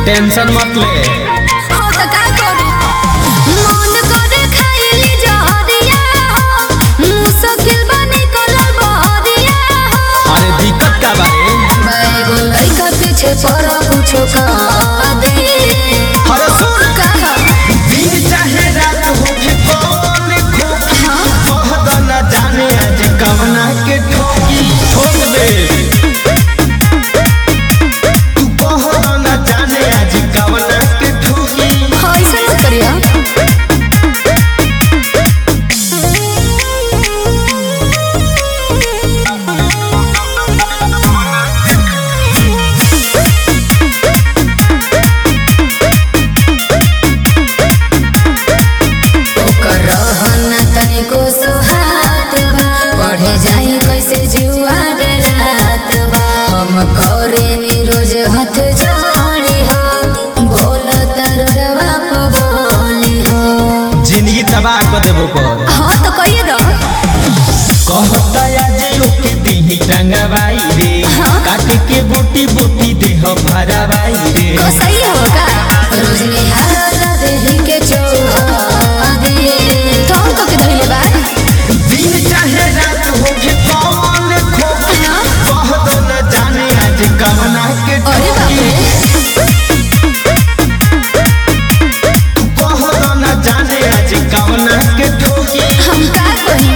Tension मत ले। हो त का करू मन करे खाइली जहरिया हो मुश्किल बनी कोला बहरिया हो। अरे दिक्कत का बारे बैगो लइका पीछे पर कुछो का दे। अरे सुन कहा दिन चाहे रात होके कौन खोकी कहत न जाने आज कवना के ठोकी ठोक दे। तू कहत न जाने आज कवना के ठोकी। हाँ ऐसा मत करिया। बढ़े जाई कैसे जुआ रात बा हम करे नी रोज हाथ जोड़ी हो बोल तरवा बोली हो। जिंदगी तबाह कर देबो पर हाँ तो कहिए दो कहता आज ओके दी टंगवाई रे काट के बोटी बोटी देह भरावाई रे। को सही होगा रोज निहार देही के चौहा दे तो हम तो के धइले बा दिन चाहे रात होके कौन खोकी कहत न जाने आज कवना के अरे बाप ठोकी। रे तू कहत न जाने आज कवना के ठोकी। हम का कही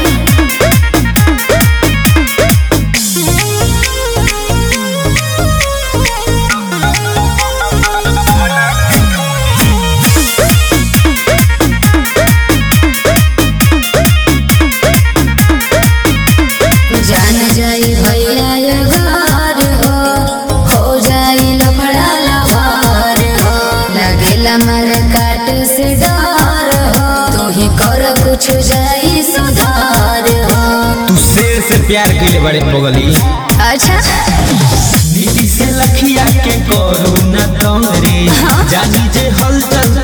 जान जाई भैया ये घर हो जाई लफड़ा लफार हो लगेला मर काट से डर हो तू ही कर कुछ जाई सुधार हो। तू शेर से प्यार कइले बड़े पगली अच्छा नीति से लखिया के करू न तंग रे जानी जे हलचल